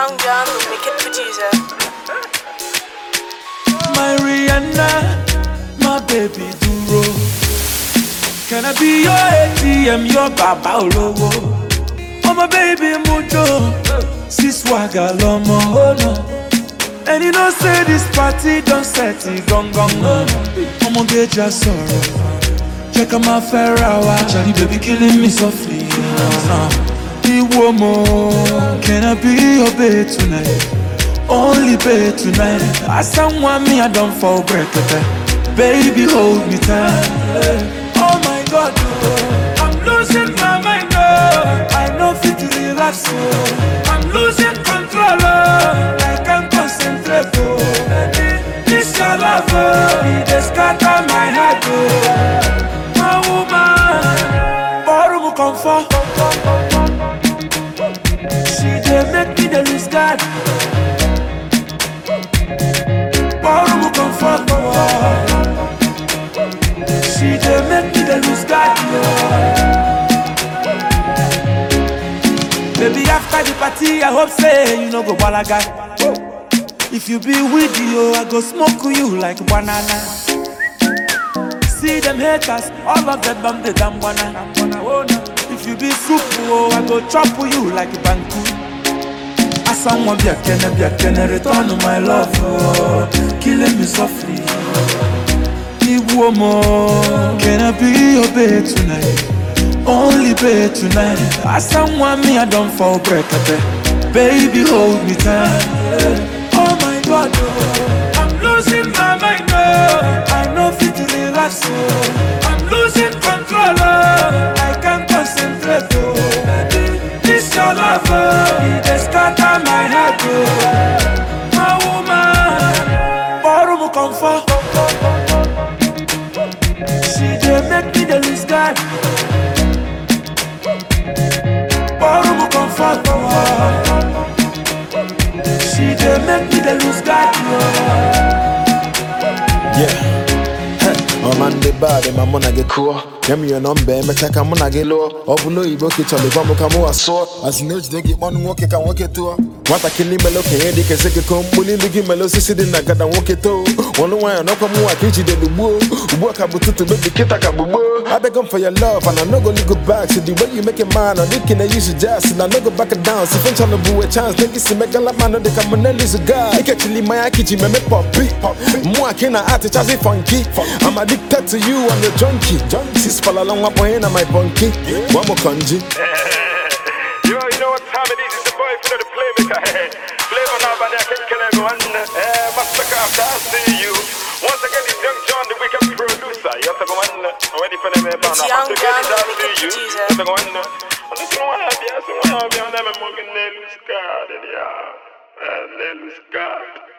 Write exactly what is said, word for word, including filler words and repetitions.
Young John, the wicked producer. My Rihanna, my baby Duro. Can I be your A T M, your Baba Olowo? Oh my baby Mujo, si swagger lomo, oh no. And you know say this party don't set it gong gong. I'ma get your sorrow. Check out my Ferrari, Charlie baby killing me softly. Iwomo, can I be your babe tonight? Only babe tonight. I someone me I don't fall break it. Baby hold me tight. Oh my God, oh. I'm losing my mind. Oh. I know fit to relax. Oh. I'm losing control. Oh. I can't concentrate. Oh. This your love, oh. It just scatter my heart. Oh. My woman, borrow comfort. She dey make me dey lose God. Borrow comfort. She dey make me dey lose God. Baby, after the party, I hope say you no go balaga. If you be with you, I go smoke you like banana. See them haters, all of them bum the damn wanna. If you be soup, oh, I go chop you like a banku. I someone be a kenne, be a kenne, return to my love, oh, killing me softly. Iwomo, can I be your babe tonight? Only babe tonight. I someone me I don't fall break it. Baby hold me tight. Oh my God, oh. I'm losing my mind, oh. I know fit to relax, oh. I'm losing control, oh. I can't concentrate, oh. This your love, oh. It just scatter my heart, oh. My woman, borrow me comfort. She dey make me dey lose God. Borrow me comfort, oh. She dey make me dey lose God. Yeah. Oh man, the bad, my mona get cool. Give me your number, me check I'm gonna get low. Or below you book it on the bomb, come over so. As you know, they get one walk, can walk it to. What I can leave me looking, they can say, come, bully, give me lossy sitting, I got to walk it to. One way, I know come more, I teach you the woo. Work up to the baby kit, I got boo. I beg them for your love, and I'm not gonna go back. So the way you make it mine, or they can use you just, and I'm not go back and down. So if I'm trying to boo a chance, they can see me, girl, man, they come and lose a guy. I can't leave my kitchen, me poppy. More can I add it as a funky. I'm addicted to you, I'm your junkie. Sis fall along my point on my bunkie. One more kanji. Yo, you know what time it is? It's the boy for the playmaker. Flavor now, but I can't kill everyone. Eh, massacre after I see you. Once again, it's Young John, the wicked producer. You have to go on. I'm ready for them. It's Young John, the wicked producer. You have to go on. I'm just going to have you. I'm just going to have you. I'm going to have you. I'm going to have you.